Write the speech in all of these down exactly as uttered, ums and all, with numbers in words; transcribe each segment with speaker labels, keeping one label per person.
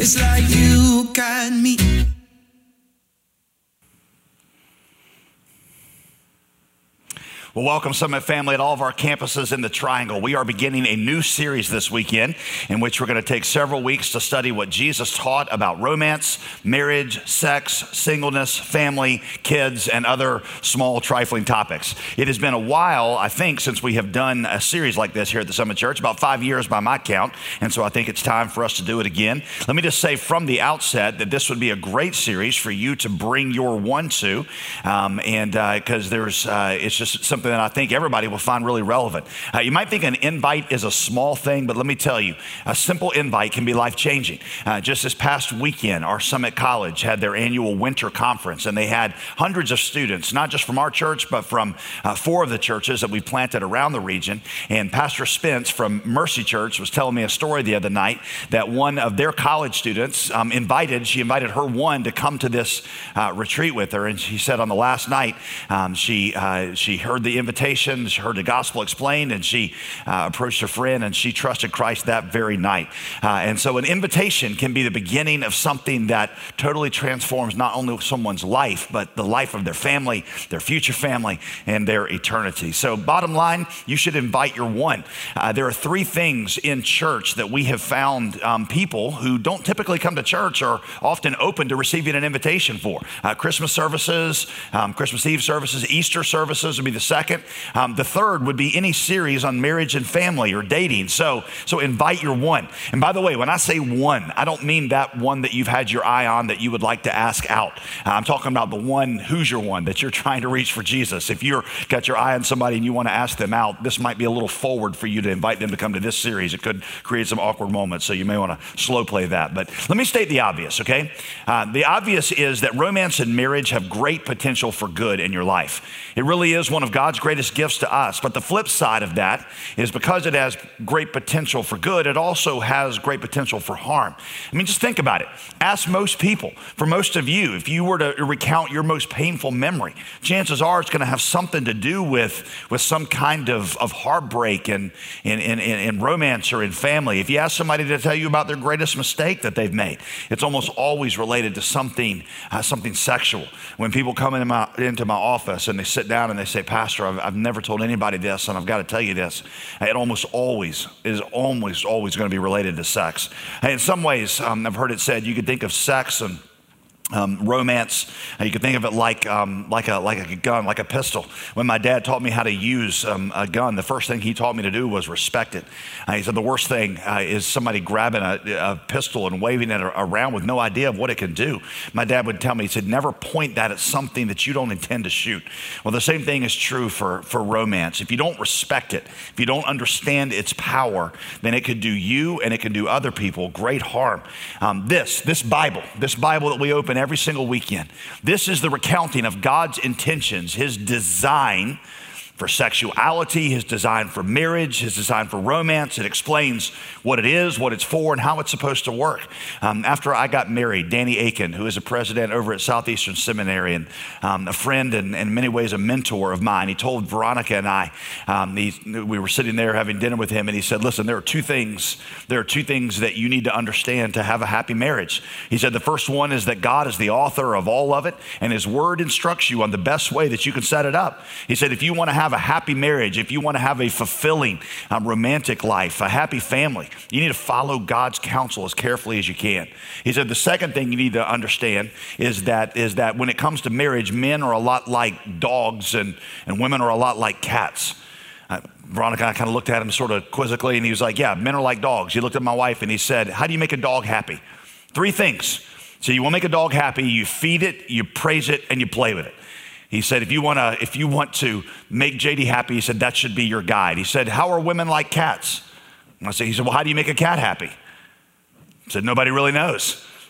Speaker 1: It's like you got me.
Speaker 2: Well, welcome Summit family at all of our campuses in the Triangle. We are beginning a new series this weekend in which we're going to take several weeks to study what Jesus taught about romance, marriage, sex, singleness, family, kids, and other small trifling topics. It has been a while, I think, since we have done a series like this here at the Summit Church, about five years by my count, and so I think it's time for us to do it again. Let me just say from the outset that this would be a great series for you to bring your one to, um, and because uh, there's, uh, it's just something that I think everybody will find really relevant. Uh, you might think an invite is a small thing, but let me tell you, a simple invite can be life-changing. Uh, just this past weekend, our Summit College had their annual winter conference, and they had hundreds of students, not just from our church, but from uh, four of the churches that we planted around the region. And Pastor Spence from Mercy Church was telling me a story the other night that one of their college students um, invited, she invited her one to come to this uh, retreat with her. And she said on the last night, um, she, uh, she heard the invitation, she heard the gospel explained, and she uh, approached her friend and she trusted Christ that very night. Uh, and so an invitation can be the beginning of something that totally transforms not only someone's life, but the life of their family, their future family, and their eternity. So bottom line, you should invite your one. Uh, there are three things in church that we have found um, people who don't typically come to church are often open to receiving an invitation for. Uh, Christmas services, um, Christmas Eve services, Easter services would be the second. Um, the third would be any series on marriage and family or dating. So, so invite your one. And by the way, when I say one, I don't mean that one that you've had your eye on that you would like to ask out. Uh, I'm talking about the one who's your one that you're trying to reach for Jesus. If you're got your eye on somebody and you want to ask them out, this might be a little forward for you to invite them to come to this series. It could create some awkward moments, so you may want to slow play that. But let me state the obvious, okay? Uh, the obvious is that romance and marriage have great potential for good in your life. It really is one of God's greatest gifts to us. But the flip side of that is because it has great potential for good, it also has great potential for harm. I mean, just think about it. Ask most people. For most of you, if you were to recount your most painful memory, chances are it's going to have something to do with, with some kind of, of heartbreak in, in, in, in romance or in family. If you ask somebody to tell you about their greatest mistake that they've made, it's almost always related to something, uh, something sexual. When people come into my, into my office and they sit down and they say, Pastor, I've, I've never told anybody this, and I've got to tell you this. It almost always is almost always going to be related to sex. In some ways, um, I've heard it said you could think of sex and Um, romance, uh, you could think of it like um, like a like a gun, like a pistol. When my dad taught me how to use um, a gun, the first thing he taught me to do was respect it. Uh, he said the worst thing uh, is somebody grabbing a, a pistol and waving it around with no idea of what it can do. My dad would tell me, he said, never point that at something that you don't intend to shoot. Well, the same thing is true for, for romance. If you don't respect it, if you don't understand its power, then it could do you and it can do other people great harm. Um, this, this Bible, this Bible that we open every single weekend. This is the recounting of God's intentions, his design for sexuality, his design for marriage, his design for romance. It explains what it is, what it's for, and how it's supposed to work. Um, after I got married, Danny Aiken, who is a president over at Southeastern Seminary and um, a friend and in many ways a mentor of mine, he told Veronica and I, um, he, we were sitting there having dinner with him, and he said, listen, there are two things, there are two things that you need to understand to have a happy marriage. He said, the first one is that God is the author of all of it, and his word instructs you on the best way that you can set it up. He said, if you want to have a happy marriage, if you want to have a fulfilling um, romantic life, a happy family, you need to follow God's counsel as carefully as you can. He said the second thing you need to understand is that is that when it comes to marriage, men are a lot like dogs and, and women are a lot like cats. Uh, Veronica and I kind of looked at him sort of quizzically, and he was like, yeah, men are like dogs. He looked at my wife and he said, how do you make a dog happy? Three things. So you want to make a dog happy, you feed it, you praise it, and you play with it. He said, if you want to, if you want to make J D happy, he said, that should be your guide. He said, how are women like cats? And I said, he said, well, how do you make a cat happy? I said, nobody really knows.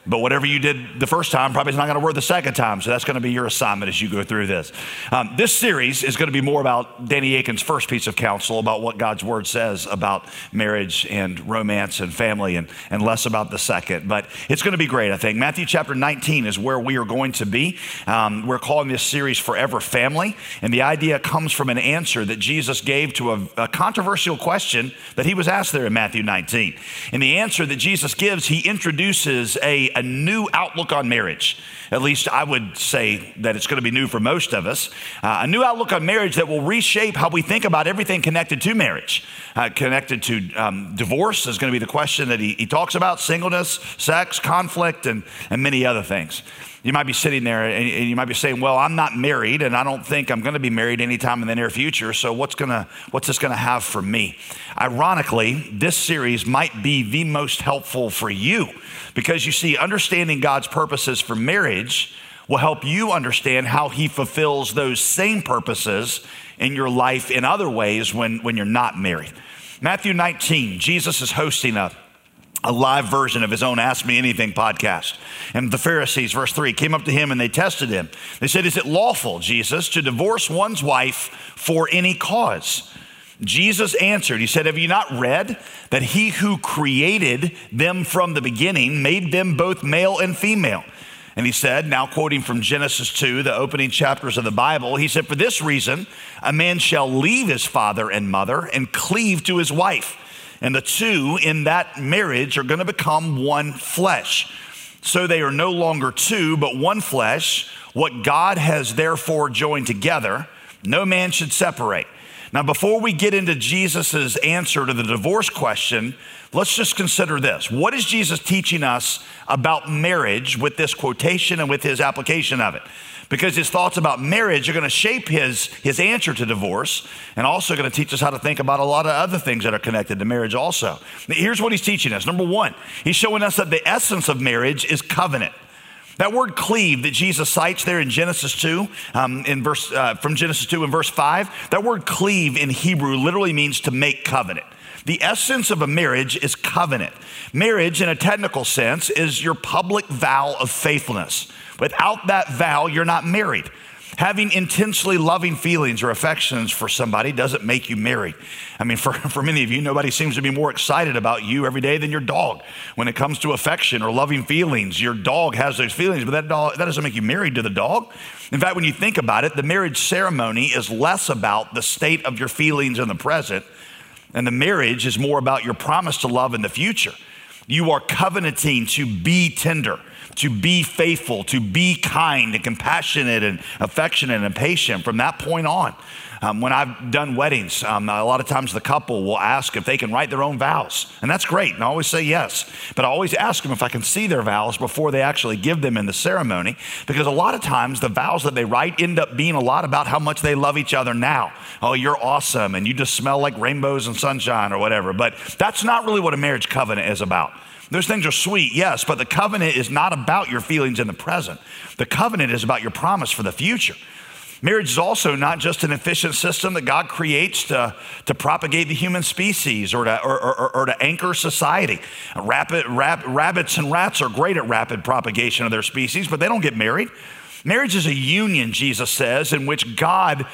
Speaker 2: But whatever you did the first time probably is not going to work the second time. So that's going to be your assignment as you go through this. Um, this series is going to be more about Danny Akin's first piece of counsel about what God's word says about marriage and romance and family, and, and less about the second. But it's going to be great, I think. Matthew chapter nineteen is where we are going to be. Um, we're calling this series Forever Family. And the idea comes from an answer that Jesus gave to a, a controversial question that he was asked there in Matthew nineteen. And the answer that Jesus gives, he introduces a a new outlook on marriage. At least I would say that it's going to be new for most of us. Uh, a new outlook on marriage that will reshape how we think about everything connected to marriage. Uh, connected to um, divorce is going to be the question that he, he talks about, singleness, sex, conflict, and, and many other things. You might be sitting there and you might be saying, well, I'm not married and I don't think I'm going to be married anytime in the near future. So what's going to, what's this going to have for me? Ironically, this series might be the most helpful for you because you see, understanding God's purposes for marriage will help you understand how he fulfills those same purposes in your life in other ways when, when you're not married. Matthew nineteen, Jesus is hosting a a live version of his own Ask Me Anything podcast. And the Pharisees, verse three, came up to him and they tested him. They said, is it lawful, Jesus, to divorce one's wife for any cause? Jesus answered, he said, have you not read that he who created them from the beginning made them both male and female? And he said, now quoting from Genesis two, the opening chapters of the Bible, he said, for this reason, a man shall leave his father and mother and cleave to his wife. And the two in that marriage are going to become one flesh. So they are no longer two, but one flesh. What God has therefore joined together, no man should separate. Now, before we get into Jesus's answer to the divorce question, let's just consider this. What is Jesus teaching us about marriage with this quotation and with his application of it? Because his thoughts about marriage are going to shape his, his answer to divorce and also going to teach us how to think about a lot of other things that are connected to marriage also. Here's what he's teaching us. Number one, he's showing us that the essence of marriage is covenant. That word cleave that Jesus cites there in Genesis two, um, in verse uh, from Genesis two in verse five, that word cleave in Hebrew literally means to make covenant. The essence of a marriage is covenant. Marriage, in a technical sense, is your public vow of faithfulness. Without that vow, you're not married. Having intensely loving feelings or affections for somebody doesn't make you married. I mean, for, for many of you, nobody seems to be more excited about you every day than your dog. When it comes to affection or loving feelings, your dog has those feelings, but that, dog, that doesn't make you married to the dog. In fact, when you think about it, the marriage ceremony is less about the state of your feelings in the present, and the marriage is more about your promise to love in the future. You are covenanting to be tender, to be faithful, to be kind and compassionate and affectionate and patient from that point on. Um, when I've done weddings, um, a lot of times the couple will ask if they can write their own vows. And that's great. And I always say yes. But I always ask them if I can see their vows before they actually give them in the ceremony. Because a lot of times the vows that they write end up being a lot about how much they love each other now. Oh, you're awesome. And you just smell like rainbows and sunshine or whatever. But that's not really what a marriage covenant is about. Those things are sweet, yes, but the covenant is not about your feelings in the present. The covenant is about your promise for the future. Marriage is also not just an efficient system that God creates to, to propagate the human species or to, or, or, or to anchor society. Rapid, rab, rabbits and rats are great at rapid propagation of their species, but they don't get married. Marriage is a union, Jesus says, in which God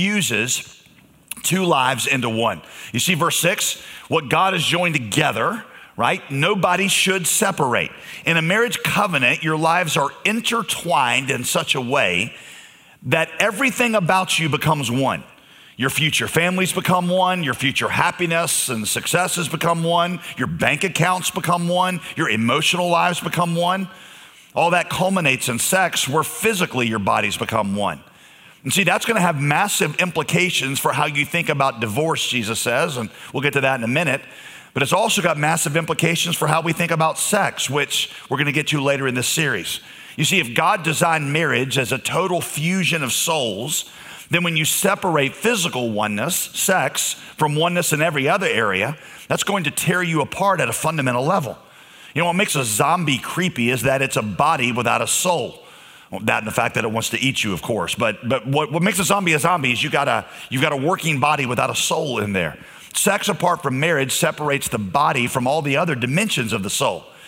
Speaker 2: fuses two lives into one. You see verse six, what God has joined together, right? Nobody should separate. In a marriage covenant, your lives are intertwined in such a way that everything about you becomes one. Your future families become one, your future happiness and successes become one, your bank accounts become one, your emotional lives become one. All that culminates in sex where physically your bodies become one. And see, that's going to have massive implications for how you think about divorce, Jesus says, and we'll get to that in a minute. But it's also got massive implications for how we think about sex, which we're going to get to later in this series. You see, if God designed marriage as a total fusion of souls, then when you separate physical oneness, sex, from oneness in every other area, that's going to tear you apart at a fundamental level. You know, what makes a zombie creepy is that it's a body without a soul. Well, that and the fact that it wants to eat you, of course. But but what, what makes a zombie a zombie is you got a, you've got a working body without a soul in there. Sex apart from marriage separates the body from all the other dimensions of the soul.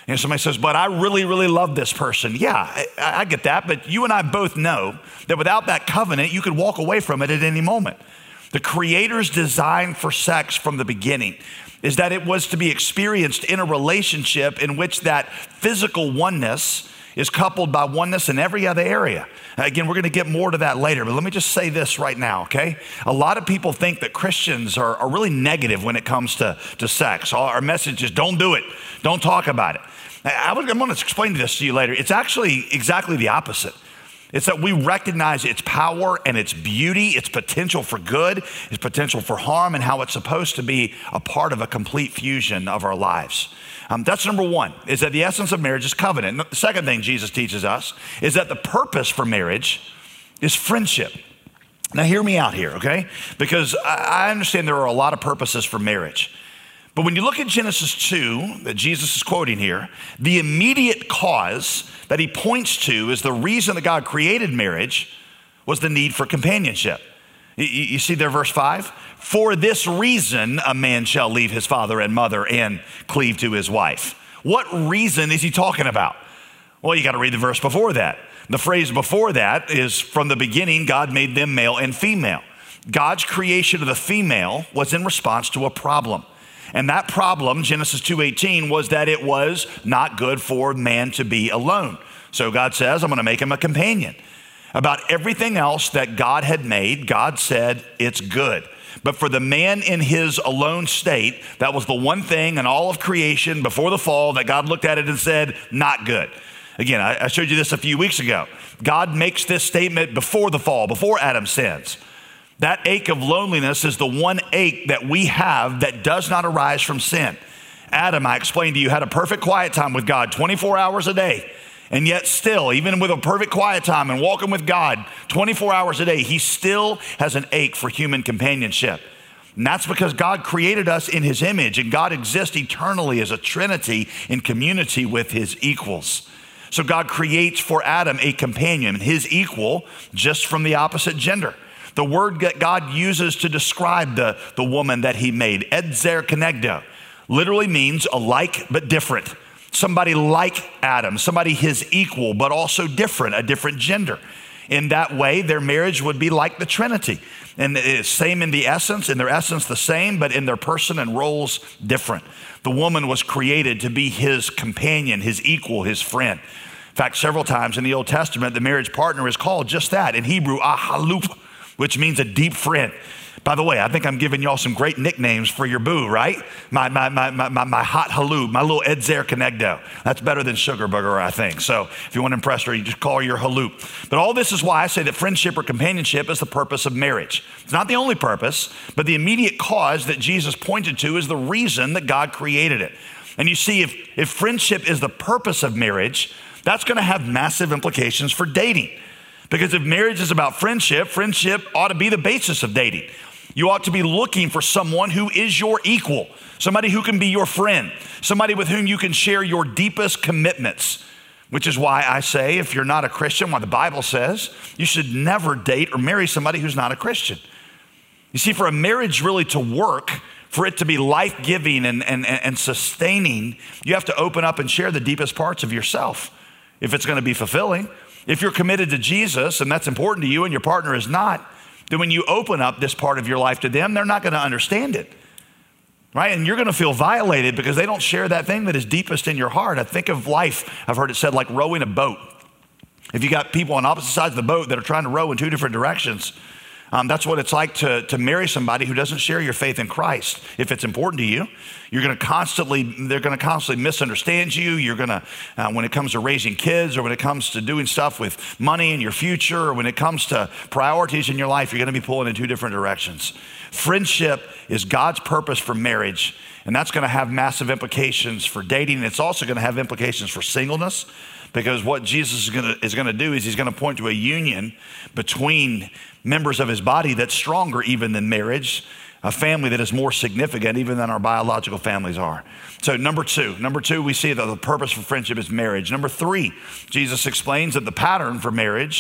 Speaker 2: And somebody says, but I really, really love this person. Yeah, I, I get that. But you and I both know that without that covenant, you could walk away from it at any moment. The Creator's design for sex from the beginning is that it was to be experienced in a relationship in which that physical oneness is coupled by oneness in every other area. Again, we're going to get more to that later, but let me just say this right now, okay? A lot of people think that Christians are, are really negative when it comes to, to sex. Our message is don't do it. Don't talk about it. I was, I'm going to explain this to you later. It's actually exactly the opposite. It's that we recognize its power and its beauty, its potential for good, its potential for harm, and how it's supposed to be a part of a complete fusion of our lives. Um, that's number one, is that the essence of marriage is covenant. The second thing Jesus teaches us is that the purpose for marriage is friendship. Now hear me out here, okay? Because I understand there are a lot of purposes for marriage. But when you look at Genesis two, that Jesus is quoting here, the immediate cause that he points to is the reason that God created marriage was the need for companionship. You, you see there, verse five? For this reason, a man shall leave his father and mother and cleave to his wife. What reason is he talking about? Well, you got to read the verse before that. The phrase before that is, from the beginning, God made them male and female. God's creation of the female was in response to a problem. And that problem, Genesis two eighteen, was that it was not good for man to be alone. So God says, I'm going to make him a companion. About everything else that God had made, God said it's good. But for the man in his alone state, that was the one thing in all of creation before the fall that God looked at it and said, not good. Again, I showed you this a few weeks ago. God makes this statement before the fall, before Adam sins. That ache of loneliness is the one ache that we have that does not arise from sin. Adam, I explained to you, had a perfect quiet time with God twenty-four hours a day. And yet still, even with a perfect quiet time and walking with God twenty-four hours a day, he still has an ache for human companionship. And that's because God created us in his image, and God exists eternally as a trinity in community with his equals. So God creates for Adam a companion, his equal, just from the opposite gender. The word that God uses to describe the, the woman that he made, edzer kenegdo, literally means alike but different. Somebody like Adam, somebody his equal, but also different, a different gender. In that way, their marriage would be like the Trinity. And it's same in the essence, in their essence the same, but in their person and roles different. The woman was created to be his companion, his equal, his friend. In fact, several times in the Old Testament, the marriage partner is called just that. In Hebrew, ahalup, which means a deep friend. By the way, I think I'm giving y'all some great nicknames for your boo, right? My my my my, my hot halub, my little edzer kenegdo. That's better than sugar booger, I think. So if you want to impress her, you just call her your halub. But all this is why I say that friendship or companionship is the purpose of marriage. It's not the only purpose, but the immediate cause that Jesus pointed to is the reason that God created it. And you see, if, if friendship is the purpose of marriage, that's going to have massive implications for dating. Because if marriage is about friendship, friendship ought to be the basis of dating. You ought to be looking for someone who is your equal, somebody who can be your friend, somebody with whom you can share your deepest commitments, which is why I say, if you're not a Christian, what the Bible says, you should never date or marry somebody who's not a Christian. You see, for a marriage really to work, for it to be life-giving and, and, and sustaining, you have to open up and share the deepest parts of yourself if it's going to be fulfilling. If you're committed to Jesus and that's important to you and your partner is not, then when you open up this part of your life to them, they're not going to understand it, right? And you're going to feel violated because they don't share that thing that is deepest in your heart. I think of life, I've heard it said, like rowing a boat. If you got people on opposite sides of the boat that are trying to row in two different directions, um, that's what it's like to, to marry somebody who doesn't share your faith in Christ. If it's important to you, you're going to constantly, they're going to constantly misunderstand you. You're going to, uh, when it comes to raising kids or when it comes to doing stuff with money in your future or when it comes to priorities in your life, you're going to be pulling in two different directions. Friendship is God's purpose for marriage, and that's going to have massive implications for dating. It's also going to have implications for singleness. Because what Jesus is going to is going to do is he's going to point to a union between members of his body that's stronger even than marriage, a family that is more significant even than our biological families are. So number two, number two, we see that the purpose for friendship is marriage. Number three, Jesus explains that the pattern for marriage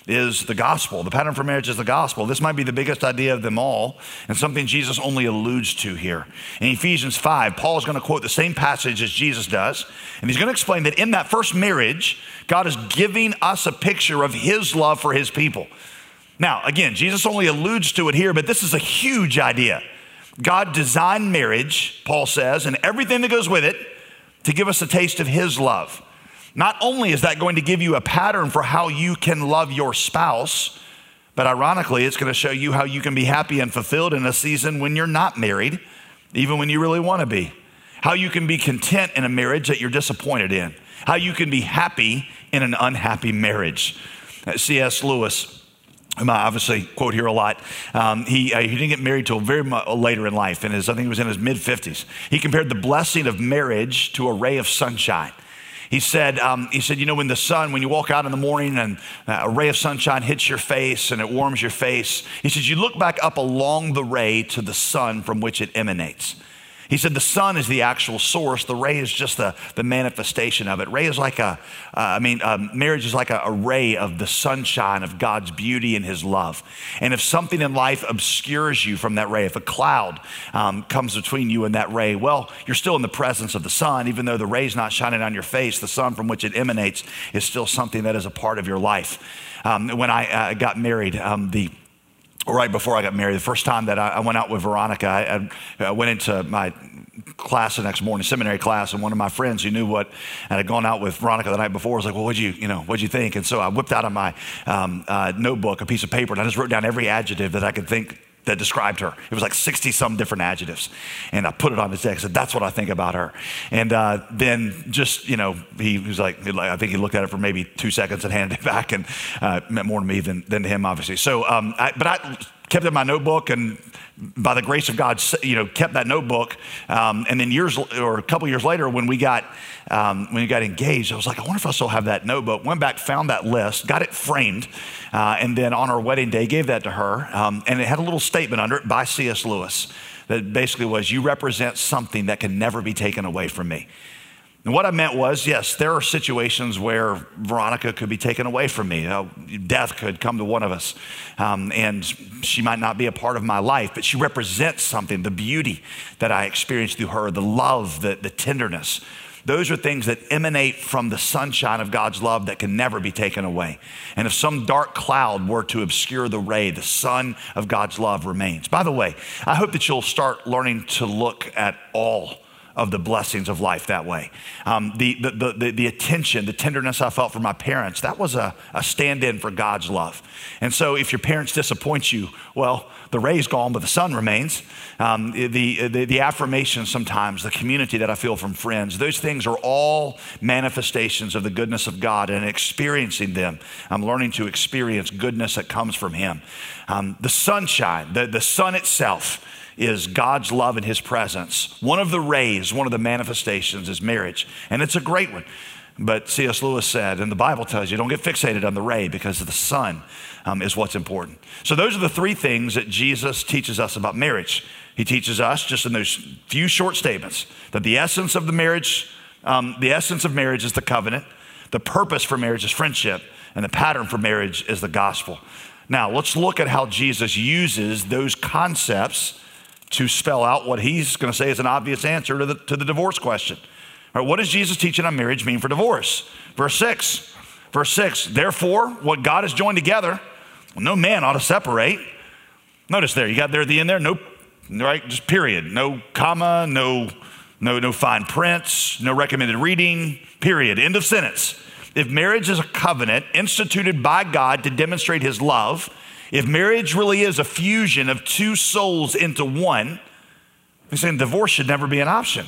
Speaker 2: is the gospel. The pattern for marriage is the gospel. This might be the biggest idea of them all and something Jesus only alludes to here. In Ephesians five, Paul is going to quote the same passage as Jesus does, and he's going to explain that in that first marriage, God is giving us a picture of his love for his people. Now, again, Jesus only alludes to it here, but this is a huge idea. God designed marriage, Paul says, and everything that goes with it to give us a taste of his love. Not only is that going to give you a pattern for how you can love your spouse, but ironically, it's going to show you how you can be happy and fulfilled in a season when you're not married, even when you really want to be. How you can be content in a marriage that you're disappointed in. How you can be happy in an unhappy marriage. C S Lewis, whom I obviously quote here a lot, um, he, uh, he didn't get married till very much later in life. In his, I think he was in his mid fifties. He compared the blessing of marriage to a ray of sunshine. He said, um, he said, you know, when the sun, when you walk out in the morning and a ray of sunshine hits your face and it warms your face, he says, you look back up along the ray to the sun from which it emanates. He said the sun is the actual source. The ray is just the, the manifestation of it. Ray is like a, uh, I mean, um, marriage is like a, a ray of the sunshine of God's beauty and his love. And if something in life obscures you from that ray, if a cloud um, comes between you and that ray, well, you're still in the presence of the sun. Even though the ray's not shining on your face, the sun from which it emanates is still something that is a part of your life. Um, when I uh, got married, um, the Right before I got married, the first time that I, I went out with Veronica, I, I went into my class the next morning, seminary class, and one of my friends who knew what, and had gone out with Veronica the night before was like, well, what'd you, you know, what'd you think? And so I whipped out of my um, uh, notebook a piece of paper, and I just wrote down every adjective that I could think that described her. It was like sixty some different adjectives. And I put it on the desk. I said, that's what I think about her. And uh, then just, you know, he was like, I think he looked at it for maybe two seconds and handed it back, and uh, meant more to me than, than to him, obviously. So, um, I, but I kept it in my notebook, and by the grace of God, you know, kept that notebook. Um, and then years or a couple years later, when we got um, when we got engaged, I was like, I wonder if I still have that notebook. Went back, found that list, got it framed, uh, and then on our wedding day, gave that to her. Um, and it had a little statement under it by C S Lewis that basically was, "You represent something that can never be taken away from me." And what I meant was, yes, there are situations where Veronica could be taken away from me. You know, death could come to one of us, um, and she might not be a part of my life, but she represents something, the beauty that I experienced through her, the love, the, the tenderness. Those are things that emanate from the sunshine of God's love that can never be taken away. And if some dark cloud were to obscure the ray, the sun of God's love remains. By the way, I hope that you'll start learning to look at all of the blessings of life that way. Um, the, the, the, the attention, the tenderness I felt from my parents, that was a, a stand-in for God's love. And so if your parents disappoint you, well, the ray's gone, but the sun remains. Um, the, the, the affirmation sometimes, the community that I feel from friends, those things are all manifestations of the goodness of God, and experiencing them, I'm learning to experience goodness that comes from him. Um, the sunshine, the, the sun itself, is God's love and his presence. One of the rays, one of the manifestations is marriage. And it's a great one. But C S Lewis said, and the Bible tells you, don't get fixated on the ray, because the sun um, is what's important. So those are the three things that Jesus teaches us about marriage. He teaches us, just in those few short statements, that the essence of the marriage, um, the essence of marriage is the covenant. The purpose for marriage is friendship. And the pattern for marriage is the gospel. Now, let's look at how Jesus uses those concepts to spell out what he's going to say is an obvious answer to the, to the divorce question. All right, what does Jesus teaching on marriage mean for divorce? Verse six, verse six, therefore, what God has joined together, well, no man ought to separate. Notice there, you got there at the end there, no, right, just period. No comma, no, no, no fine prints, no recommended reading, period, end of sentence. If marriage is a covenant instituted by God to demonstrate his love, if marriage really is a fusion of two souls into one, he's saying divorce should never be an option.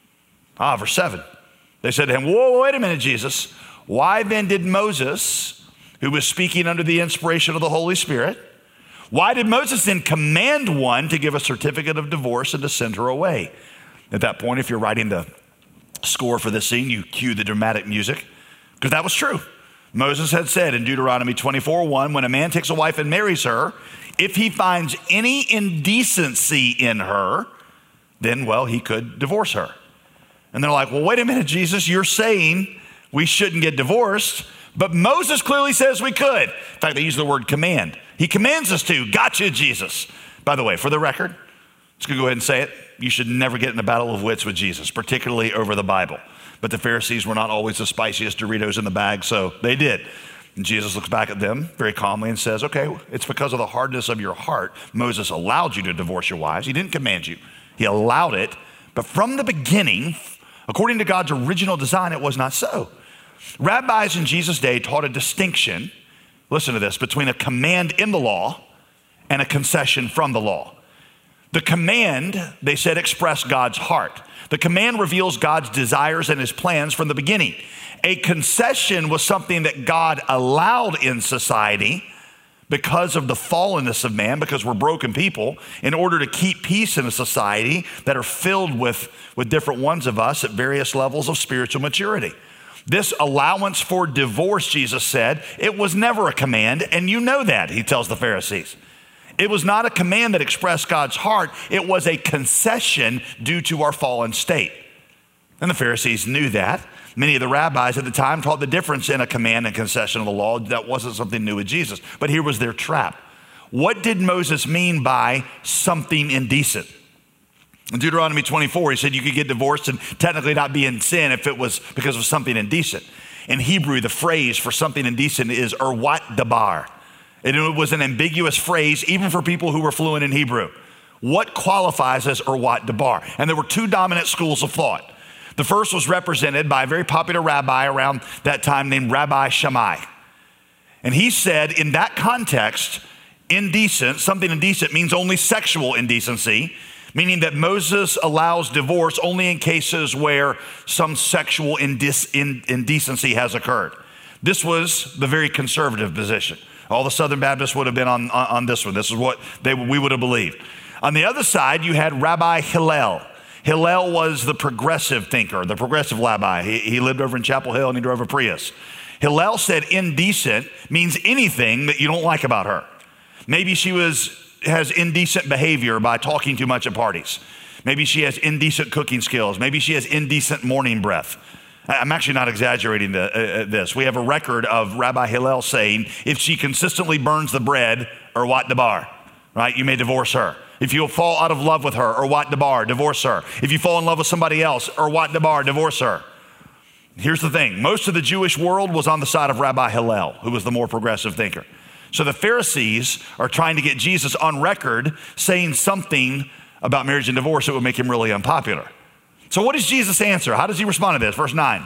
Speaker 2: Ah, verse seven. They said to him, whoa, wait a minute, Jesus. Why then did Moses, who was speaking under the inspiration of the Holy Spirit, why did Moses then command one to give a certificate of divorce and to send her away? At that point, if you're writing the score for this scene, you cue the dramatic music, because that was true. Moses had said in Deuteronomy twenty-four one, when a man takes a wife and marries her, if he finds any indecency in her, then, well, he could divorce her. And they're like, well, wait a minute, Jesus, you're saying we shouldn't get divorced, but Moses clearly says we could. In fact, they use the word command. He commands us to. Gotcha, Jesus. By the way, for the record, let's go ahead and say it. You should never get in a battle of wits with Jesus, particularly over the Bible. But the Pharisees were not always the spiciest Doritos in the bag, so they did. And Jesus looks back at them very calmly and says, okay, it's because of the hardness of your heart. Moses allowed you to divorce your wives. He didn't command you. He allowed it. But from the beginning, according to God's original design, it was not so. Rabbis in Jesus' day taught a distinction, listen to this, between a command in the law and a concession from the law. The command, they said, expressed God's heart. The command reveals God's desires and his plans from the beginning. A concession was something that God allowed in society because of the fallenness of man, because we're broken people, in order to keep peace in a society that are filled with, with different ones of us at various levels of spiritual maturity. This allowance for divorce, Jesus said, it was never a command, and you know that, he tells the Pharisees. It was not a command that expressed God's heart. It was a concession due to our fallen state. And the Pharisees knew that. Many of the rabbis at the time taught the difference in a command and concession of the law. That wasn't something new with Jesus. But here was their trap. What did Moses mean by something indecent? In Deuteronomy twenty-four, he said you could get divorced and technically not be in sin if it was because of something indecent. In Hebrew, the phrase for something indecent is erwat dabar. And it was an ambiguous phrase even for people who were fluent in Hebrew. What qualifies as erwat dabar? And there were two dominant schools of thought. The first was represented by a very popular rabbi around that time named Rabbi Shammai. And he said in that context, indecent, something indecent means only sexual indecency, meaning that Moses allows divorce only in cases where some sexual indec- indecency has occurred. This was the very conservative position. All the Southern Baptists would have been on, on, on this one. This is what they, we would have believed. On the other side, you had Rabbi Hillel. Hillel was the progressive thinker, the progressive rabbi. He, he lived over in Chapel Hill and he drove a Prius. Hillel said indecent means anything that you don't like about her. Maybe she was has indecent behavior by talking too much at parties. Maybe she has indecent cooking skills. Maybe she has indecent morning breath. I'm actually not exaggerating the, uh, this. We have a record of Rabbi Hillel saying, if she consistently burns the bread, or what dabar, right? You may divorce her. If you'll fall out of love with her, or what dabar, divorce her. If you fall in love with somebody else, or what dabar, divorce her. Here's the thing. Most of the Jewish world was on the side of Rabbi Hillel, who was the more progressive thinker. So the Pharisees are trying to get Jesus on record saying something about marriage and divorce that would make him really unpopular. So what does Jesus answer? How does he respond to this? Verse nine,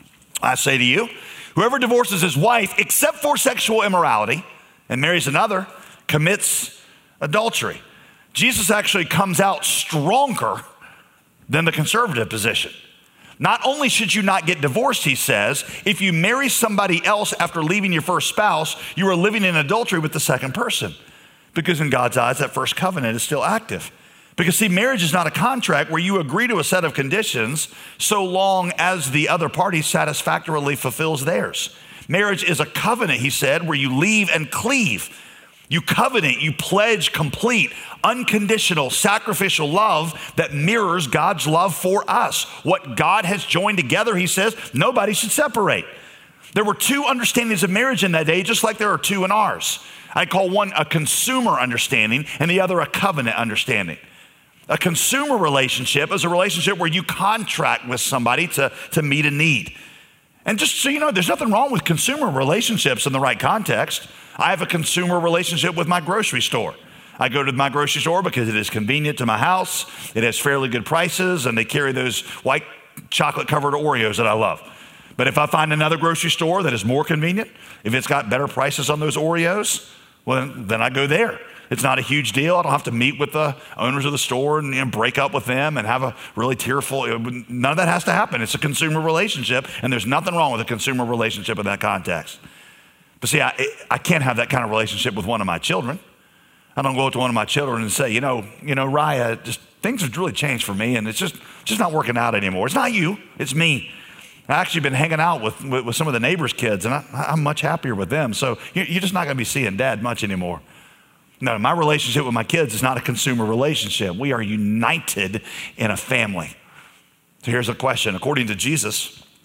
Speaker 2: I say to you, whoever divorces his wife except for sexual immorality and marries another commits adultery. Jesus actually comes out stronger than the conservative position. Not only should you not get divorced, he says, if you marry somebody else after leaving your first spouse, you are living in adultery with the second person. Because in God's eyes, that first covenant is still active. Because see, marriage is not a contract where you agree to a set of conditions so long as the other party satisfactorily fulfills theirs. Marriage is a covenant, he said, where you leave and cleave. You covenant, you pledge complete, unconditional, sacrificial love that mirrors God's love for us. What God has joined together, he says, nobody should separate. There were two understandings of marriage in that day, just like there are two in ours. I call one a consumer understanding and the other a covenant understanding. A consumer relationship is a relationship where you contract with somebody to, to meet a need. And just so you know, there's nothing wrong with consumer relationships in the right context. I have a consumer relationship with my grocery store. I go to my grocery store because it is convenient to my house. It has fairly good prices, and they carry those white chocolate-covered Oreos that I love. But if I find another grocery store that is more convenient, if it's got better prices on those Oreos, well, then I go there. It's not a huge deal. I don't have to meet with the owners of the store and, and break up with them and have a really tearful, none of that has to happen. It's a consumer relationship, and there's nothing wrong with a consumer relationship in that context. But see, I, I can't have that kind of relationship with one of my children. I don't go to one of my children and say, you know, you know, Raya, just things have really changed for me, and it's just, just not working out anymore. It's not you, it's me. I've actually been hanging out with, with, with some of the neighbors' kids, and I, I'm much happier with them. So you're, you're just not going to be seeing Dad much anymore. No, my relationship with my kids is not a consumer relationship. We are united in a family. So here's a question. According to Jesus,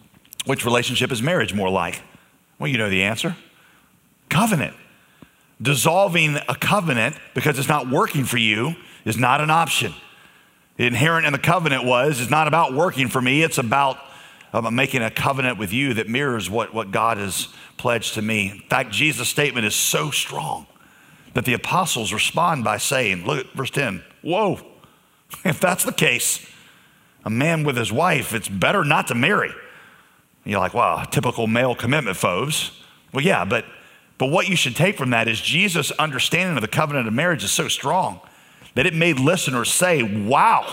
Speaker 2: Which relationship is marriage more like? Well, you know the answer. Covenant. Dissolving a covenant because it's not working for you is not an option. The inherent in the covenant was, it's not about working for me, it's about um, making a covenant with you that mirrors what, what God has pledged to me. In fact, Jesus' statement is so strong that the apostles respond by saying, look at verse ten, whoa, if that's the case, a man with his wife, it's better not to marry. You're like, wow, typical male commitment phobes. Well, yeah, but but what you should take from that is Jesus' understanding of the covenant of marriage is so strong that it made listeners say, wow,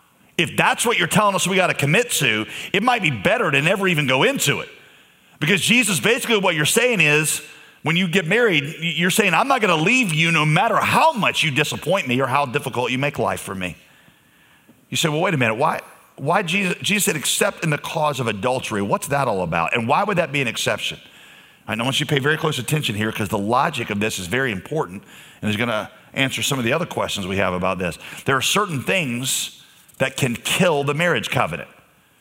Speaker 2: if that's what you're telling us we got to commit to, it might be better to never even go into it. Because Jesus, basically what you're saying is, when you get married, you're saying, I'm not going to leave you no matter how much you disappoint me or how difficult you make life for me. You say, well, wait a minute, why? Why Jesus, Jesus said, except in the cause of adultery. What's that all about? And why would that be an exception? I want you to pay very close attention here because the logic of this is very important and is going to answer some of the other questions we have about this. There are certain things that can kill the marriage covenant.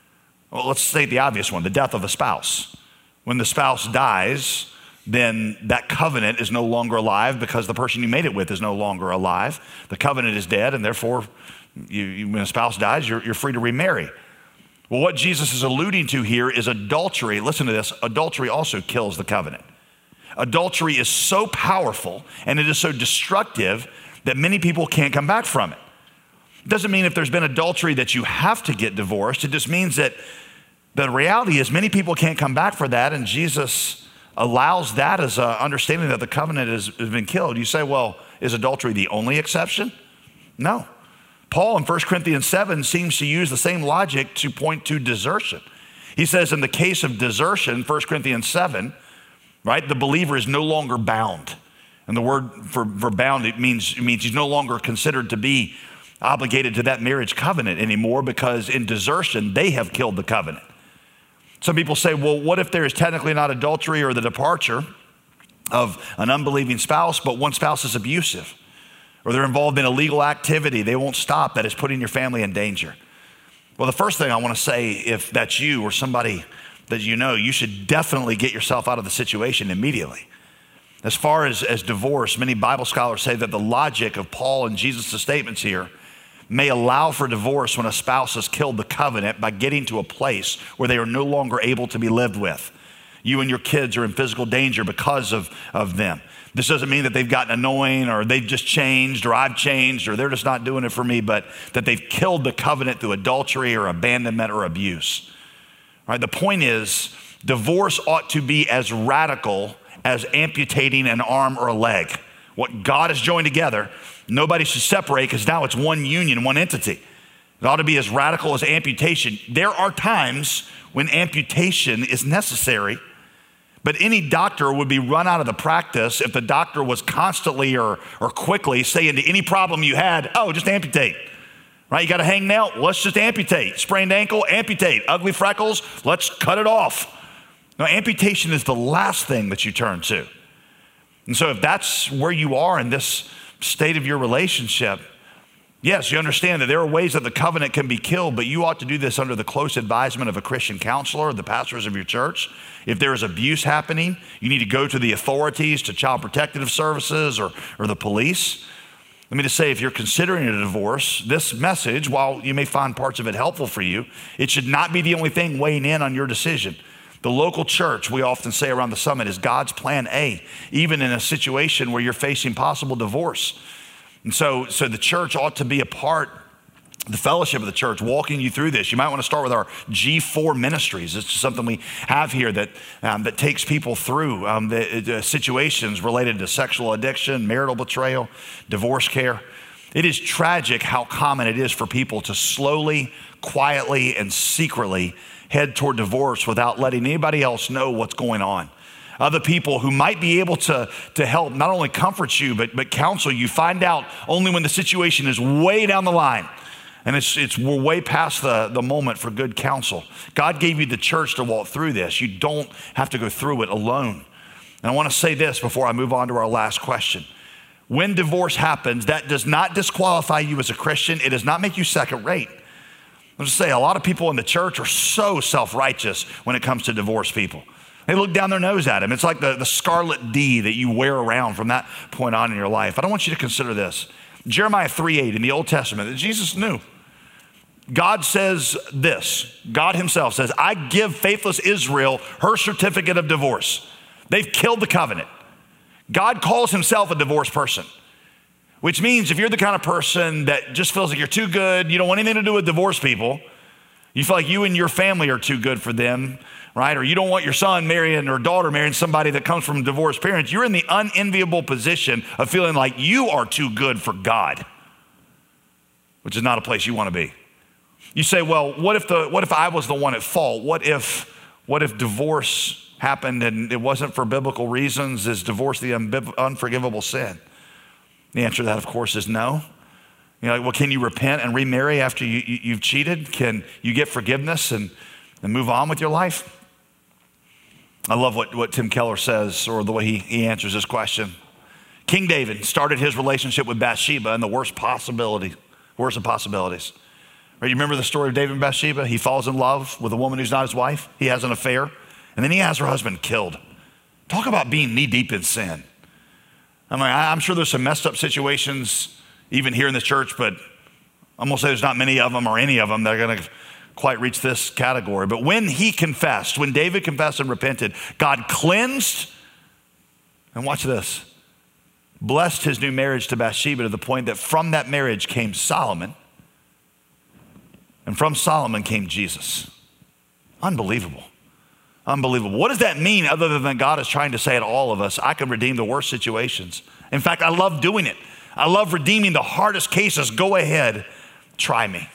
Speaker 2: Well, let's state the obvious one, the death of a spouse. When the spouse dies, then that covenant is no longer alive because the person you made it with is no longer alive. The covenant is dead, and therefore, you, you, when a spouse dies, you're, you're free to remarry. Well, what Jesus is alluding to here is adultery. Listen to this. Adultery also kills the covenant. Adultery is so powerful and it is so destructive that many people can't come back from it. It doesn't mean if there's been adultery that you have to get divorced. It just means that the reality is many people can't come back for that, and Jesus allows that as an understanding that the covenant has, has been killed. You say, well, is adultery the only exception? No. Paul in First Corinthians seven seems to use the same logic to point to desertion. He says in the case of desertion, First Corinthians seven, right, the believer is no longer bound. And the word for, for bound, it means, it means he's no longer considered to be obligated to that marriage covenant anymore because in desertion, they have killed the covenant. Some people say, well, what if there is technically not adultery or the departure of an unbelieving spouse, but one spouse is abusive? Or they're involved in illegal activity, they won't stop, that is putting your family in danger. Well, the first thing I want to say, if that's you or somebody that you know, you should definitely get yourself out of the situation immediately. As far as, as divorce, many Bible scholars say that the logic of Paul and Jesus' statements here may allow for divorce when a spouse has killed the covenant by getting to a place where they are no longer able to be lived with. You and your kids are in physical danger because of, of them. This doesn't mean that they've gotten annoying or they've just changed or I've changed or they're just not doing it for me, but that they've killed the covenant through adultery or abandonment or abuse. All right, the point is, divorce ought to be as radical as amputating an arm or a leg. What God has joined together, nobody should separate because now it's one union, one entity. It ought to be as radical as amputation. There are times when amputation is necessary, but any doctor would be run out of the practice if the doctor was constantly or, or quickly saying to any problem you had, oh, just amputate, right? You got a hangnail, let's just amputate. Sprained ankle, amputate. Ugly freckles, let's cut it off. No, amputation is the last thing that you turn to. And so if that's where you are in this state of your relationship, yes, you understand that there are ways that the covenant can be killed, but you ought to do this under the close advisement of a Christian counselor or the pastors of your church. If there is abuse happening, you need to go to the authorities, to Child Protective Services or, or the police. Let me just say, if you're considering a divorce, this message, while you may find parts of it helpful for you, it should not be the only thing weighing in on your decision. The local church, we often say around the summit, is God's plan A, even in a situation where you're facing possible divorce. And so, so the church ought to be a part, the fellowship of the church, walking you through this. You might want to start with our G four ministries. It's something we have here that, um, that takes people through um, the, the situations related to sexual addiction, marital betrayal, divorce care. It is tragic how common it is for people to slowly, quietly, and secretly head toward divorce without letting anybody else know what's going on. Other people who might be able to, to help not only comfort you, but, but counsel you, find out only when the situation is way down the line. And it's, it's we're way past the, the moment for good counsel. God gave you the church to walk through this. You don't have to go through it alone. And I want to say this before I move on to our last question. When divorce happens, that does not disqualify you as a Christian. It does not make you second rate. I'll just say a lot of people in the church are so self-righteous when it comes to divorced people. They look down their nose at him. It's like the, the scarlet D that you wear around from that point on in your life. I don't want you to consider this. Jeremiah three eight in the Old Testament that Jesus knew. God says this, God himself says, I give faithless Israel her certificate of divorce. They've killed the covenant. God calls himself a divorced person, which means if you're the kind of person that just feels like you're too good, you don't want anything to do with divorced people, you feel like you and your family are too good for them, right? Or you don't want your son marrying or daughter marrying somebody that comes from divorced parents, you're in the unenviable position of feeling like you are too good for God, which is not a place you want to be. You say, well, what if the what if I was the one at fault? What if what if divorce happened and it wasn't for biblical reasons? Is divorce the unbib- unforgivable sin? The answer to that, of course, is no. You know, well, can you repent and remarry after you, you, you've cheated? Can you get forgiveness and, and move on with your life? I love what, what Tim Keller says, or the way he, he answers this question. King David started his relationship with Bathsheba in the worst possibility, worst of possibilities. Right, you remember the story of David and Bathsheba? He falls in love with a woman who's not his wife. He has an affair, and then he has her husband killed. Talk about being knee deep in sin. I mean, I'm sure there's some messed up situations even here in the church, but I'm gonna say there's not many of them or any of them that are gonna quite reach this category. But when he confessed, when David confessed and repented, God cleansed, and watch this, blessed his new marriage to Bathsheba to the point that from that marriage came Solomon, and from Solomon came Jesus. Unbelievable. Unbelievable. What does that mean other than that God is trying to say to all of us, I can redeem the worst situations. In fact, I love doing it. I love redeeming the hardest cases. Go ahead, try me.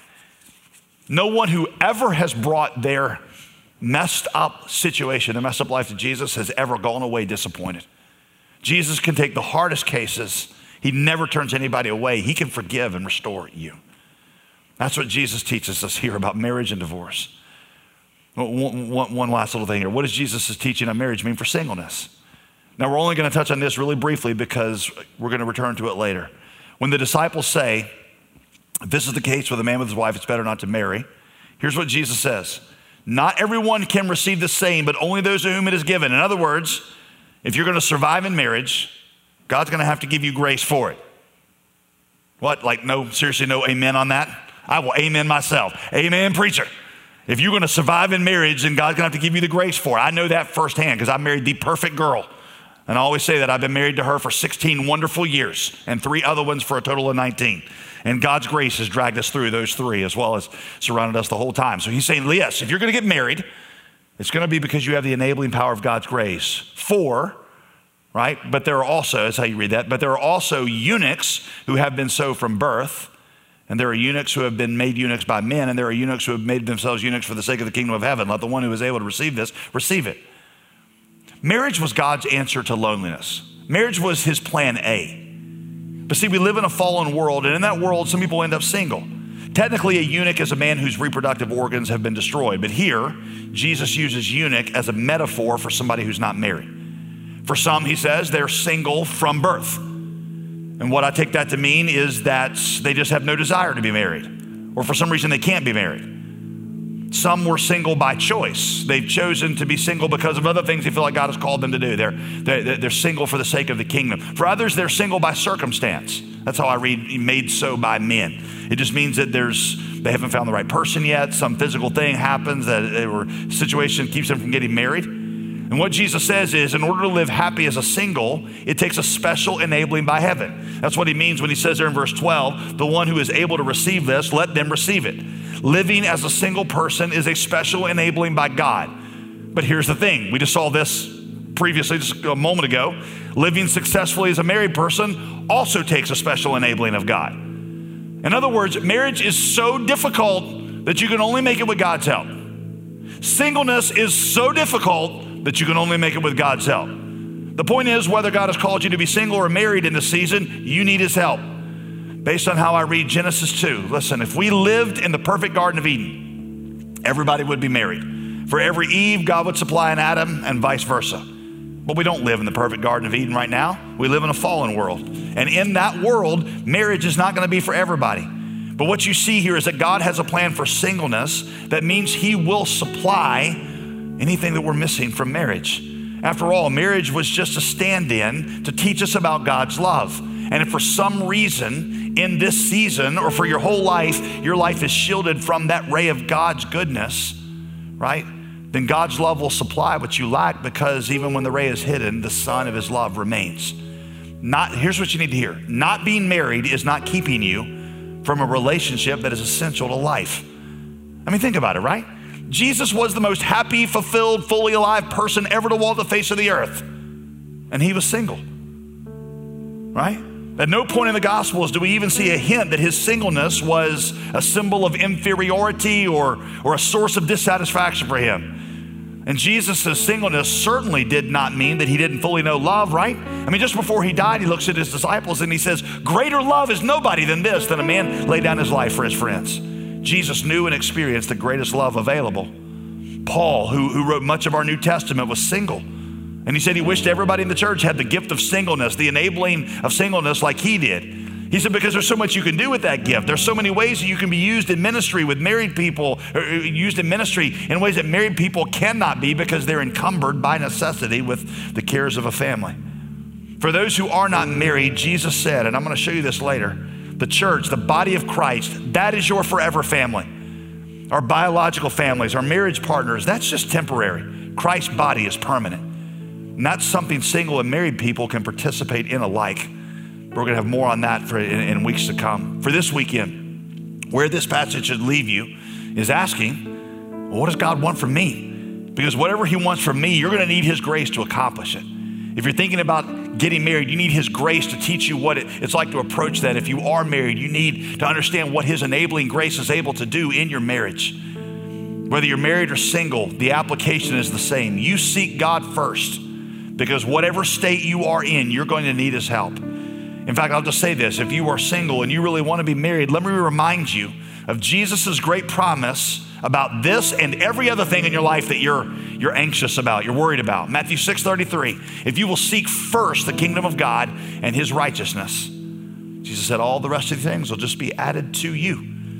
Speaker 2: No one who ever has brought their messed up situation, their messed up life to Jesus has ever gone away disappointed. Jesus can take the hardest cases. He never turns anybody away. He can forgive and restore you. That's what Jesus teaches us here about marriage and divorce. One, one, one last little thing here. What does Jesus' teaching on marriage mean for singleness? Now, we're only going to touch on this really briefly because we're going to return to it later. When the disciples say, if this is the case with a man with his wife, it's better not to marry, here's what Jesus says. Not everyone can receive the same, but only those to whom it is given. In other words, if you're going to survive in marriage, God's going to have to give you grace for it. What? Like, no, seriously, no amen on that? I will amen myself. Amen, preacher. If you're going to survive in marriage, then God's going to have to give you the grace for it. I know that firsthand because I married the perfect girl. And I always say that I've been married to her for sixteen wonderful years and three other ones for a total of nineteen. And God's grace has dragged us through those three as well as surrounded us the whole time. So he's saying, yes, if you're going to get married, it's going to be because you have the enabling power of God's grace. For, right? But there are also, that's how you read that, but there are also eunuchs who have been so from birth. And there are eunuchs who have been made eunuchs by men, and there are eunuchs who have made themselves eunuchs for the sake of the kingdom of heaven. Let the one who is able to receive this, receive it. Marriage was God's answer to loneliness. Marriage was his plan A. But see, we live in a fallen world, and in that world, some people end up single. Technically, a eunuch is a man whose reproductive organs have been destroyed. But here, Jesus uses eunuch as a metaphor for somebody who's not married. For some, he says, they're single from birth. And what I take that to mean is that they just have no desire to be married, or for some reason they can't be married. Some were single by choice. They've chosen to be single because of other things they feel like God has called them to do. They're, they're, they're single for the sake of the kingdom. For others, they're single by circumstance. That's how I read made so by men. It just means that there's they haven't found the right person yet. Some physical thing happens that or situation keeps them from getting married. And what Jesus says is, in order to live happy as a single, it takes a special enabling by heaven. That's what he means when he says there in verse twelve, the one who is able to receive this, let them receive it. Living as a single person is a special enabling by God. But here's the thing. We just saw this previously just a moment ago. Living successfully as a married person also takes a special enabling of God. In other words, marriage is so difficult that you can only make it with God's help. Singleness is so difficult that you can only make it with God's help. The point is, whether God has called you to be single or married in this season, you need his help. Based on how I read Genesis two, listen, if we lived in the perfect Garden of Eden, everybody would be married. For every Eve, God would supply an Adam and vice versa. But we don't live in the perfect Garden of Eden right now. We live in a fallen world. And in that world, marriage is not going to be for everybody. But what you see here is that God has a plan for singleness that means he will supply anything that we're missing from marriage. After all, marriage was just a stand-in to teach us about God's love. And if for some reason in this season or for your whole life, your life is shielded from that ray of God's goodness, right? Then God's love will supply what you lack, because even when the ray is hidden, the sun of his love remains. Not, here's what you need to hear. Not being married is not keeping you from a relationship that is essential to life. I mean, think about it, right? Jesus was the most happy, fulfilled, fully alive person ever to walk the face of the earth. And he was single, right? At no point in the Gospels do we even see a hint that his singleness was a symbol of inferiority or, or a source of dissatisfaction for him. And Jesus' singleness certainly did not mean that he didn't fully know love, right? I mean, just before he died, he looks at his disciples and he says, greater love is nobody than this, than a man lay down his life for his friends. Jesus knew and experienced the greatest love available. Paul, who, who wrote much of our New Testament, was single. And he said he wished everybody in the church had the gift of singleness, the enabling of singleness like he did. He said, because there's so much you can do with that gift. There's so many ways that you can be used in ministry with married people, or used in ministry in ways that married people cannot be, because they're encumbered by necessity with the cares of a family. For those who are not married, Jesus said, and I'm going to show you this later, the church, the body of Christ, that is your forever family. Our biological families, our marriage partners, that's just temporary. Christ's body is permanent. And that's something single and married people can participate in alike. We're going to have more on that for in, in weeks to come. For this weekend, where this passage should leave you is asking, well, what does God want from me? Because whatever he wants from me, you're going to need his grace to accomplish it. If you're thinking about getting married, you need his grace to teach you what it, it's like to approach that. If you are married, you need to understand what his enabling grace is able to do in your marriage. Whether you're married or single, the application is the same. You seek God first, because whatever state you are in, you're going to need his help. In fact, I'll just say this. If you are single and you really want to be married, let me remind you of Jesus's great promise about this and every other thing in your life that you're, you're anxious about, you're worried about. Matthew six thirty-three, if you will seek first the kingdom of God and his righteousness, Jesus said all the rest of the things will just be added to you.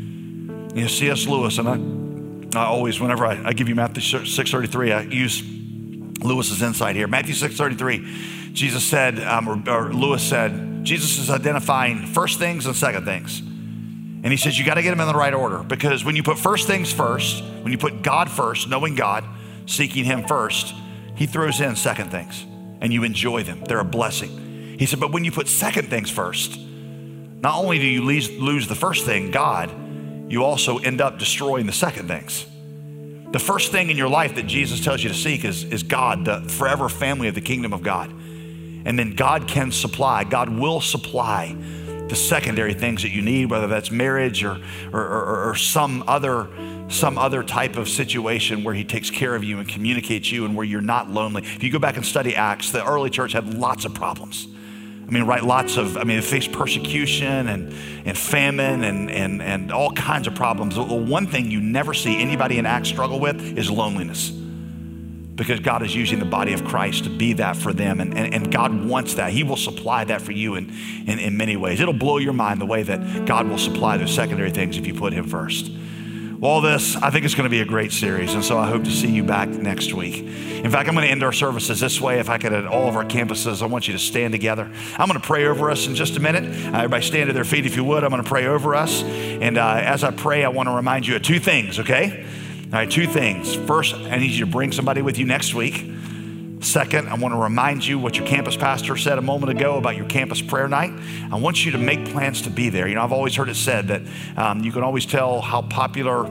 Speaker 2: You know, C S Lewis, and I, I always, whenever I, I give you Matthew six thirty-three, I use Lewis's insight here. Matthew six thirty-three, Jesus said, um, or, or Lewis said, Jesus is identifying first things and second things. And he says, you got to get them in the right order, because when you put first things first, when you put God first, knowing God, seeking him first, he throws in second things and you enjoy them. They're a blessing. He said, but when you put second things first, not only do you lose, lose the first thing, God, you also end up destroying the second things. The first thing in your life that Jesus tells you to seek is, is God, the forever family of the kingdom of God. And then God can supply, God will supply the secondary things that you need, whether that's marriage or, or, or, or some other some other type of situation where he takes care of you and communicates you and where you're not lonely. If you go back and study Acts, the early church had lots of problems. I mean, right, lots of, I mean, they faced persecution and, and famine and, and, and all kinds of problems. The one thing you never see anybody in Acts struggle with is loneliness, because God is using the body of Christ to be that for them. And, and, and God wants that. He will supply that for you in, in, in many ways. It'll blow your mind the way that God will supply those secondary things if you put him first. Well, all this, I think it's going to be a great series. And so I hope to see you back next week. In fact, I'm going to end our services this way. If I could, at all of our campuses, I want you to stand together. I'm going to pray over us in just a minute. Uh, everybody stand to their feet if you would. I'm going to pray over us. And uh, as I pray, I want to remind you of two things, okay? All right, two things. First, I need you to bring somebody with you next week. Second, I want to remind you what your campus pastor said a moment ago about your campus prayer night. I want you to make plans to be there. You know, I've always heard it said that um, you can always tell how popular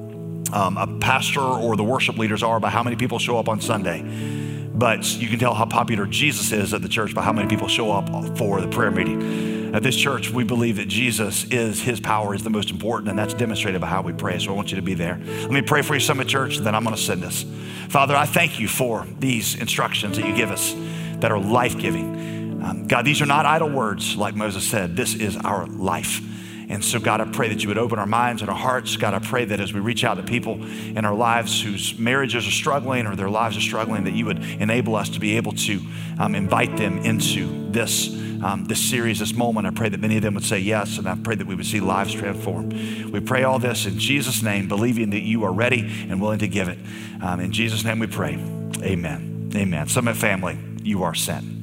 Speaker 2: um, a pastor or the worship leaders are by how many people show up on Sunday. But you can tell how popular Jesus is at the church by how many people show up for the prayer meeting. At this church, we believe that Jesus is, his power is the most important, and that's demonstrated by how we pray. So I want you to be there. Let me pray for you, Summit Church, and then I'm going to send us. Father, I thank you for these instructions that you give us that are life-giving. Um, God, these are not idle words, like Moses said. This is our life. And so, God, I pray that you would open our minds and our hearts. God, I pray that as we reach out to people in our lives whose marriages are struggling or their lives are struggling, that you would enable us to be able to um, invite them into this um, this series, this moment. I pray that many of them would say yes, and I pray that we would see lives transformed. We pray all this in Jesus' name, believing that you are ready and willing to give it. Um, in Jesus' name we pray, amen. Amen. Summit family, you are sent.